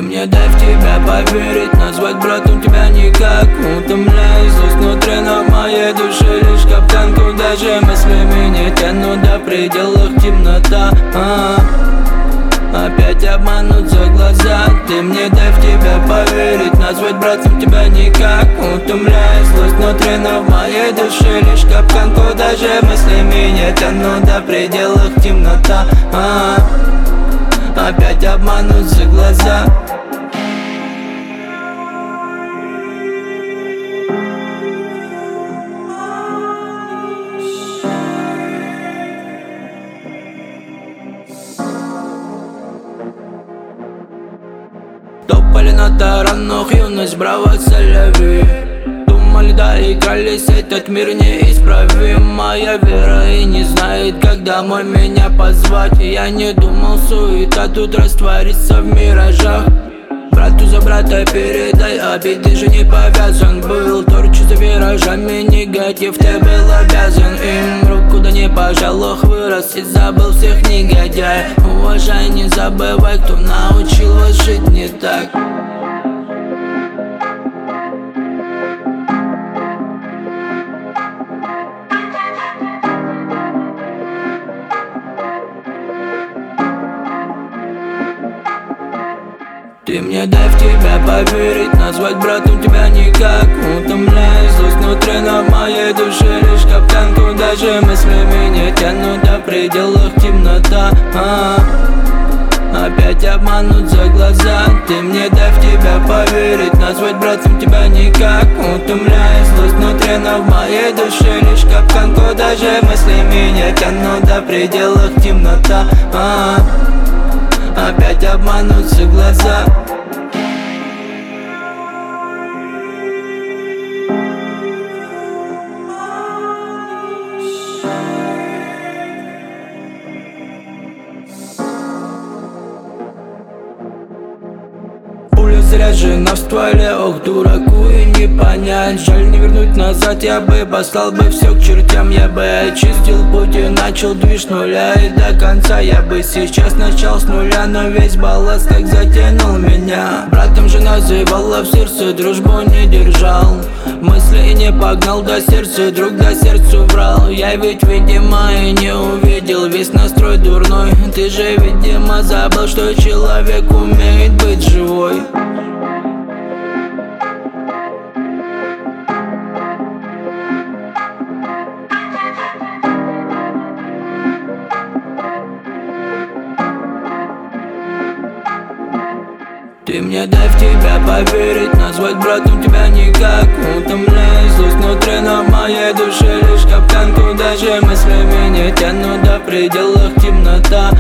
Ты мне дай в тебя поверить, назвать братом тебя никак. Утомляет злость внутри, но в моей душе лишь капкан, куда же мысли меня тянут до пределов темнота. Опять обманут за глаза. Ты мне дай в тебя поверить, назвать братом тебя никак. Утомляет злость внутри, но в моей душе лишь капкан, куда же мысли меня тянут до пределов темнота. Опять обманут за глаза. Топали на таранах, юность, браво, соляви. Думали, доигрались, этот мир неисправим. Моя вера и не знает, как домой меня позвать. Я не думал, суета тут растворится в миражах. Брату за брата передай, обиды же не повязан был. Торчу за виражами, негатив, ты был обязан им. Руку да не пожал, ох, вырос и забыл всех негодяй. Уважай, не забывай, кто научил вас жить не так. Ты мне дай в тебя поверить, назвать братом тебя никак. Утомляет злость внутри, но в моей душе лишь капкан, куда же мысли меня тянут до пределов темнота. Опять обманут за глаза. Ты мне дай в тебя поверить, назвать братом тебя никак. Утомляет злость внутри, но в моей душе лишь капкан, куда же мысли меня тянут до пределов темнота. Опять обманут за глаза. Пуля заряжена в стволе, ох, дураку и не понять. Жаль, не вернуть назад, я бы послал бы все к чертям. Я бы очистил путь и начал движ нуля. И до конца я бы сейчас начал с нуля, но весь балласт так затянул меня. Братом же называла, в сердце дружбу не держал. Мысли не погнал до сердца, друг до сердцу врал. Я ведь, видимо, и не увидел весь настрой дурной. Ты же, видимо, забыл, что человек умеет быть живой. Ты мне дай в тебя поверить, назвать братом тебя никак. Утомляет злость внутри, но в моей душе лишь капкан, куда же мысли меня тянут до пределов темнота.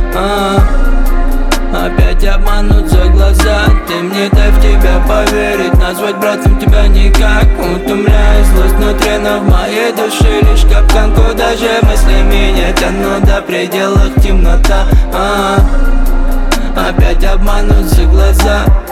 Опять обманут за глаза. Ты мне дай в тебя поверить, назвать братом тебя никак. Утомляет злость внутри, но в моей душе лишь капкан, куда же мысли меня тянут до пределов темнота. Опять обманут за глаза.